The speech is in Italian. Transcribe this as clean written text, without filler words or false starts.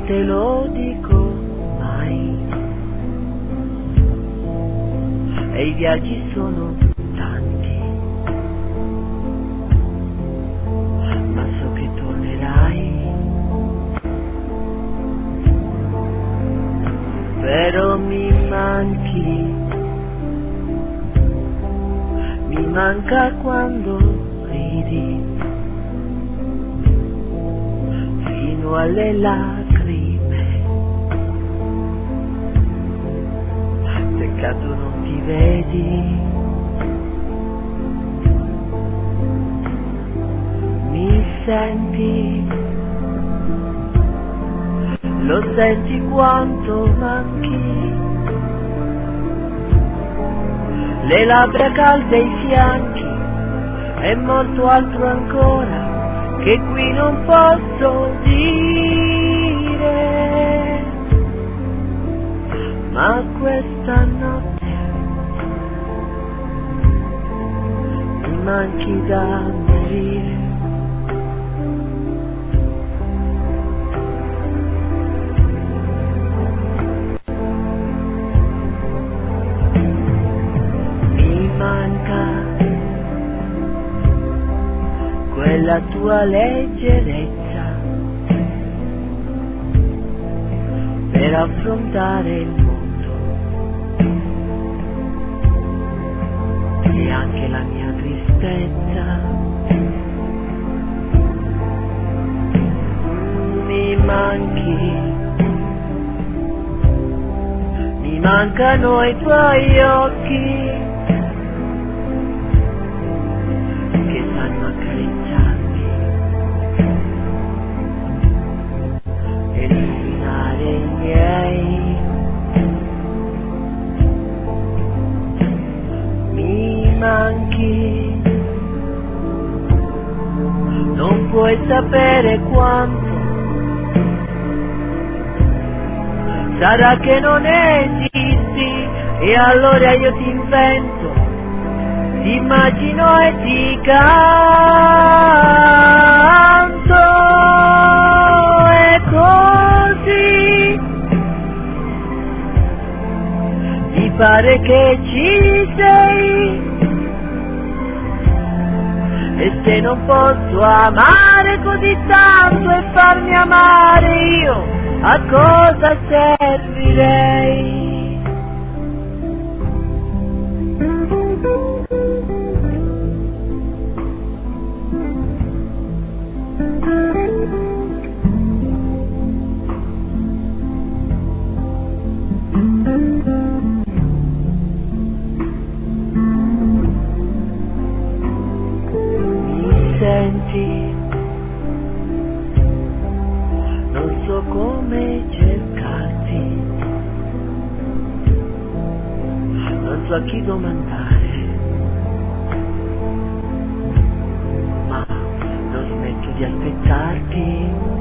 te lo dico mai. E i viaggi sono tanti, ma so che tornerai. Però mi manca quando ridi, fino alle lacrime. Peccato non ti vedi, mi senti, lo senti quanto manchi, le labbra calde, i fianchi, e molto altro ancora che qui non posso dire. Ma questa notte mi manchi da morire. Quella tua leggerezza per affrontare il mondo, e anche la mia tristezza. Mi mancano i tuoi occhi che sanno accarezzarmi e illuminare i miei. Mi manchi, non puoi sapere quanto. Sarà che non esisti e allora io ti invento, ti immagino e ti canto, e così mi pare che ci sei. E se non posso amare così tanto e farmi amare io, a cosa servirei? Mi senti? Non so come cercarti, non so a chi domandare, ma non smetto di aspettarti.